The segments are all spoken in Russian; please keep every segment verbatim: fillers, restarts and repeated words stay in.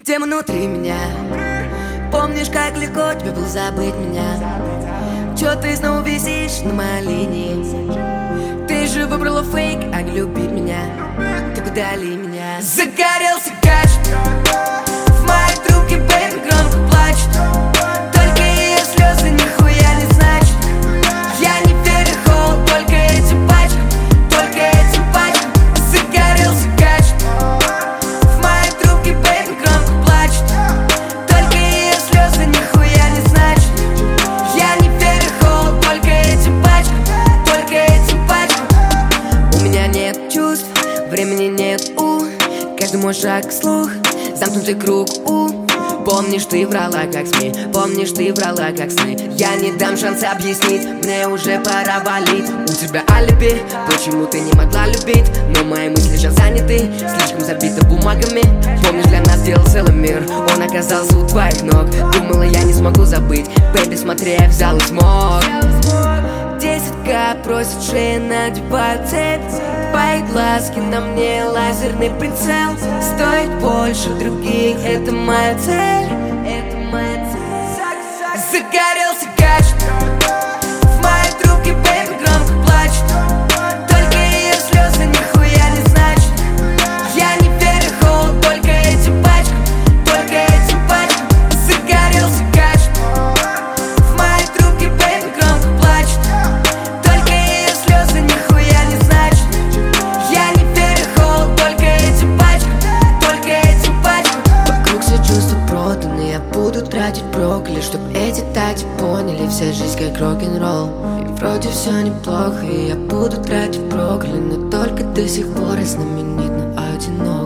Где внутри меня? Помнишь, как легко тебе было забыть меня? Чё ты снова висишь на моей линии? Ты же выбрала фейк, а не любить меня. Ты подали меня. Загорелся гаджет, в моей трубке бэйби громко плачет. Только ее слезы нихуя не значат. Я не верю в холод, только этим пачкам, только этим пачкам. Загорелся гаджет, в моей трубке бэйби громко плачет. Только ее слезы нихуя не значат. Я не верю в холод, только этим пачкам, только этим пачкам. У меня нет чувств, времени нет, у каждый мой шаг слух, замкнутый круг, у помнишь, ты врала как СМИ, помнишь, ты врала как сны. Я не дам шанса объяснить, мне уже пора валить. У тебя алиби, почему ты не могла любить? Но мои мысли сейчас заняты, слишком забиты бумагами. Помнишь, для нас сделал целый мир, он оказался у твоих ног. Думала, я не смогу забыть, бэйби, смотри, я взял и смог. Десять ка просит шеи, надевают цепь. Твои глазки на мне лазерный прицел. Стоит больше других, это моя цель. Это моя цель. Загорелся гаджет, в моей трубке бэйби громко плачет. Только ее слезы нихуя не значат. Я не верю в холод, только этим пачкам, только этим пачкам. Загорелся гаджет, в моей трубке бэйби громко плачет. Только ее слезы нихуя не значат. Я не верю в холод, только этим пачкам, только этим пачкам. Вокруг все чувства проданы, я буду тратить брокколи, чтоб эти тати поняли, вся жизнь как рок-н-ролл. И вроде все неплохо, и я буду тратить брокколи, но только до сих пор я знаменит, но одинок.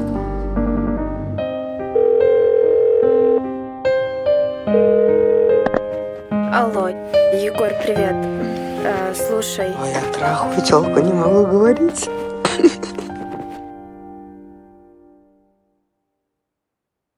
Алло, Егор, привет. А, слушай. Ой, я трахаю телку, не могу говорить.